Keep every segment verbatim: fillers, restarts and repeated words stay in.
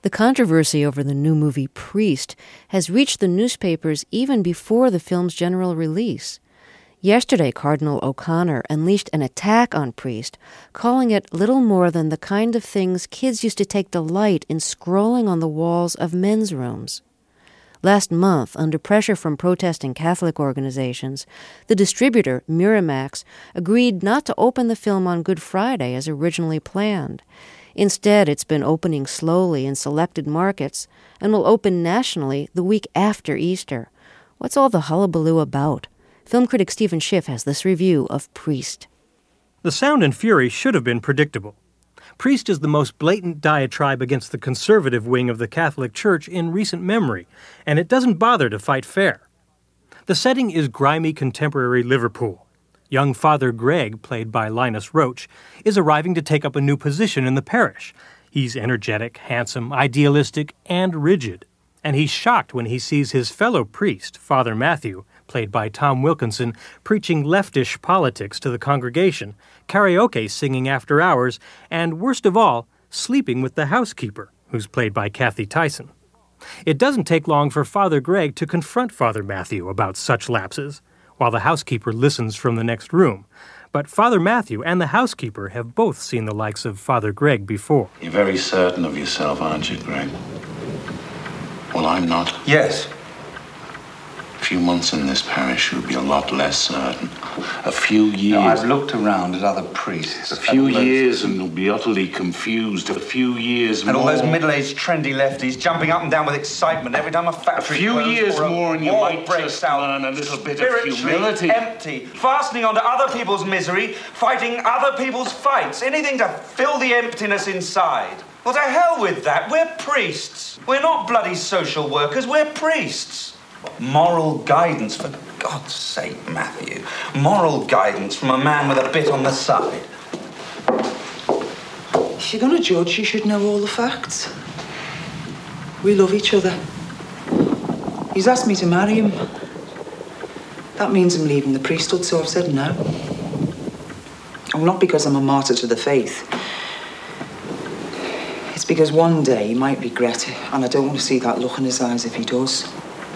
The controversy over the new movie Priest has reached the newspapers even before the film's general release. Yesterday, Cardinal O'Connor unleashed an attack on Priest, calling it little more than the kind of things kids used to take delight in scrolling on the walls of men's rooms. Last month, under pressure from protesting Catholic organizations, the distributor, Miramax, agreed not to open the film on Good Friday as originally planned. Instead, it's been opening slowly in selected markets and will open nationally the week after Easter. What's all the hullabaloo about? Film critic Stephen Schiff has this review of Priest. The sound and fury should have been predictable. Priest is the most blatant diatribe against the conservative wing of the Catholic Church in recent memory, and it doesn't bother to fight fair. The setting is grimy contemporary Liverpool. Young Father Greg, played by Linus Roach, is arriving to take up a new position in the parish. He's energetic, handsome, idealistic, and rigid. And he's shocked when he sees his fellow priest, Father Matthew, played by Tom Wilkinson, preaching leftish politics to the congregation, karaoke singing after hours, and, worst of all, sleeping with the housekeeper, who's played by Kathy Tyson. It doesn't take long for Father Greg to confront Father Matthew about such lapses, while the housekeeper listens from the next room. But Father Matthew and the housekeeper have both seen the likes of Father Greg before. You're very certain of yourself, aren't you, Greg? Well, I'm not. Yes. A few months in this parish, you'll be a lot less certain. A few years... No, I've looked around at other priests. A few years and you'll be utterly confused. A few years and more... all those middle-aged, trendy lefties jumping up and down with excitement every time a factory... A few years or a more and you might breaks just out. learn a little bit of humility. Empty, fastening onto other people's misery, fighting other people's fights. Anything to fill the emptiness inside. Well, to hell with that. We're priests. We're not bloody social workers. We're priests. Moral guidance, for God's sake, Matthew. Moral guidance from a man with a bit on the side. If you're going to judge, you should know all the facts. We love each other. He's asked me to marry him. That means I'm leaving the priesthood, so I've said no. Oh, not because I'm a martyr to the faith. It's because one day he might regret it, and I don't want to see that look in his eyes if he does.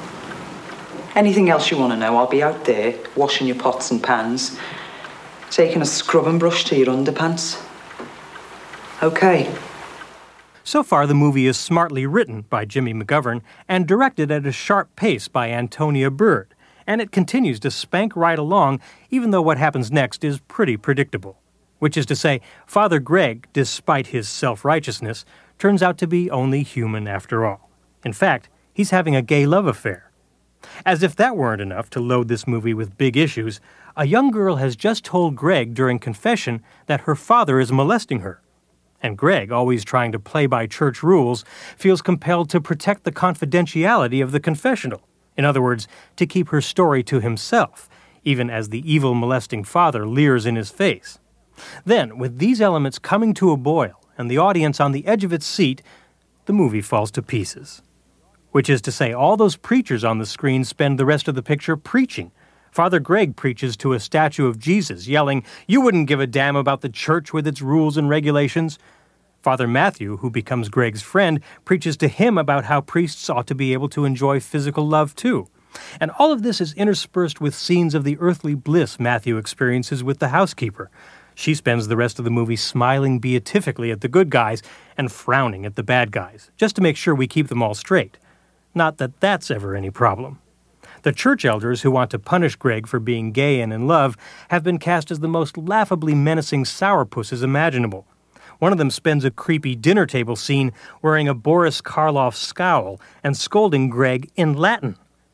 Anything else you want to know, I'll be out there, washing your pots and pans, taking a scrub and brush to your underpants. Okay. So far, the movie is smartly written by Jimmy McGovern and directed at a sharp pace by Antonia Bird, and it continues to spank right along, even though what happens next is pretty predictable. Which is to say, Father Greg, despite his self-righteousness, turns out to be only human after all. In fact, he's having a gay love affair. As if that weren't enough to load this movie with big issues, a young girl has just told Greg during confession that her father is molesting her. And Greg, always trying to play by church rules, feels compelled to protect the confidentiality of the confessional. In other words, to keep her story to himself, even as the evil molesting father leers in his face. Then, with these elements coming to a boil and the audience on the edge of its seat, the movie falls to pieces. Which is to say, all those preachers on the screen spend the rest of the picture preaching. Father Greg preaches to a statue of Jesus, yelling, "You wouldn't give a damn about the church with its rules and regulations." Father Matthew, who becomes Greg's friend, preaches to him about how priests ought to be able to enjoy physical love too. And all of this is interspersed with scenes of the earthly bliss Matthew experiences with the housekeeper. She spends the rest of the movie smiling beatifically at the good guys and frowning at the bad guys, just to make sure we keep them all straight. Not that that's ever any problem. The church elders who want to punish Greg for being gay and in love have been cast as the most laughably menacing sourpusses imaginable. One of them spends a creepy dinner table scene wearing a Boris Karloff scowl and scolding Greg in Latin.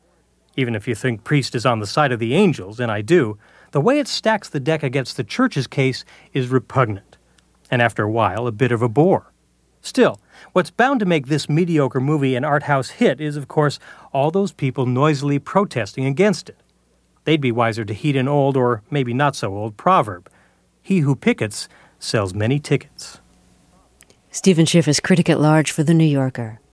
Even if you think Priest is on the side of the angels, and I do, the way it stacks the deck against the church's case is repugnant, and after a while, a bit of a bore. Still, what's bound to make this mediocre movie an art house hit is, of course, all those people noisily protesting against it. They'd be wiser to heed an old, or maybe not so old, proverb. He who pickets sells many tickets. Stephen Schiff is critic at large for The New Yorker.